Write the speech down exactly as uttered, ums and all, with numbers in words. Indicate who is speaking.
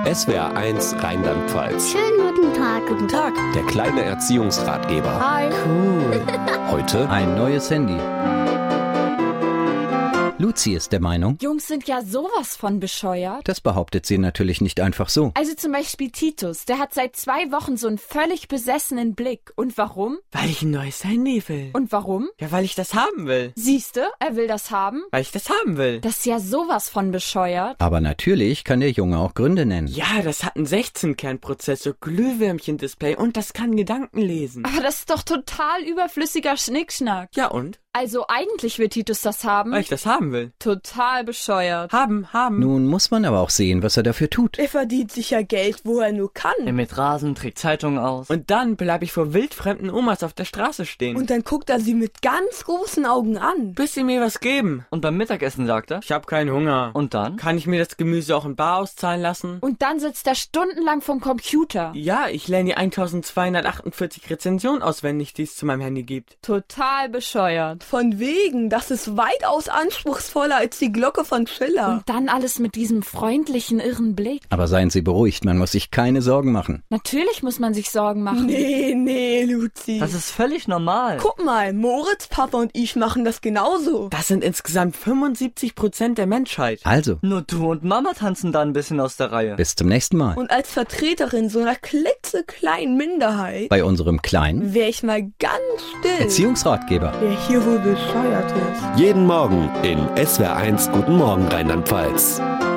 Speaker 1: S W R eins Rheinland-Pfalz.
Speaker 2: Schönen guten Tag.
Speaker 3: Guten Tag.
Speaker 1: Der kleine Erziehungsratgeber.
Speaker 2: Hi.
Speaker 3: Cool.
Speaker 1: Heute
Speaker 4: Ein neues Handy. Luzi ist der Meinung,
Speaker 5: Jungs sind ja sowas von bescheuert.
Speaker 4: das behauptet sie natürlich nicht einfach so.
Speaker 5: Also zum Beispiel Titus, der hat seit zwei Wochen so einen völlig besessenen Blick. Und warum?
Speaker 3: Weil ich ein neues Handy will.
Speaker 5: Und warum?
Speaker 3: Ja, weil ich das haben will.
Speaker 5: Siehste, er will das haben.
Speaker 3: Weil ich das haben will.
Speaker 5: Das ist ja sowas von bescheuert.
Speaker 4: Aber natürlich kann der Junge auch Gründe nennen.
Speaker 3: Ja, das hat einen sechzehn-Kern-Prozessor, Glühwürmchen-Display und das kann Gedanken lesen.
Speaker 5: Aber das ist doch total überflüssiger Schnickschnack.
Speaker 3: Ja und?
Speaker 5: Also eigentlich will Titus das haben.
Speaker 3: Weil ich das haben will.
Speaker 5: Total bescheuert.
Speaker 3: Haben, haben.
Speaker 4: Nun muss man aber auch sehen, was er dafür tut.
Speaker 6: Er verdient sicher Geld, wo er nur kann.
Speaker 7: Er mäht Rasen, trägt Zeitungen aus.
Speaker 3: Und dann bleib ich vor wildfremden Omas auf der Straße stehen.
Speaker 6: Und dann guckt er sie mit ganz großen Augen an.
Speaker 3: bis sie mir was geben.
Speaker 7: Und beim Mittagessen sagt er,
Speaker 3: Ich hab keinen Hunger.
Speaker 7: und dann?
Speaker 3: Kann ich mir das Gemüse auch in bar auszahlen lassen?
Speaker 5: Und dann sitzt er stundenlang vom Computer.
Speaker 3: Ja, ich lerne die eintausendzweihundertachtundvierzig Rezensionen auswendig, die es zu meinem Handy gibt.
Speaker 5: Total bescheuert.
Speaker 6: Von wegen, das ist weitaus anspruchsvoller als die Glocke von Schiller.
Speaker 5: Und dann alles mit diesem freundlichen, irren Blick.
Speaker 4: Aber seien Sie beruhigt, man muss sich keine Sorgen machen.
Speaker 5: Natürlich muss man sich Sorgen machen.
Speaker 6: Nee, nee, Luzi.
Speaker 7: Das ist völlig normal.
Speaker 6: Guck mal, Moritz, Papa und ich machen das genauso.
Speaker 3: Das sind insgesamt fünfundsiebzig Prozent der Menschheit.
Speaker 4: Also,
Speaker 7: Nur du und Mama tanzen da ein bisschen aus der Reihe.
Speaker 4: bis zum nächsten Mal.
Speaker 6: Und als Vertreterin so einer klitzekleinen Minderheit
Speaker 4: Bei unserem kleinen
Speaker 6: wäre ich mal ganz still.
Speaker 4: Erziehungsratgeber.
Speaker 6: Wer hier wohl bescheuert ist.
Speaker 1: jeden Morgen in S W R eins Guten Morgen Rheinland-Pfalz.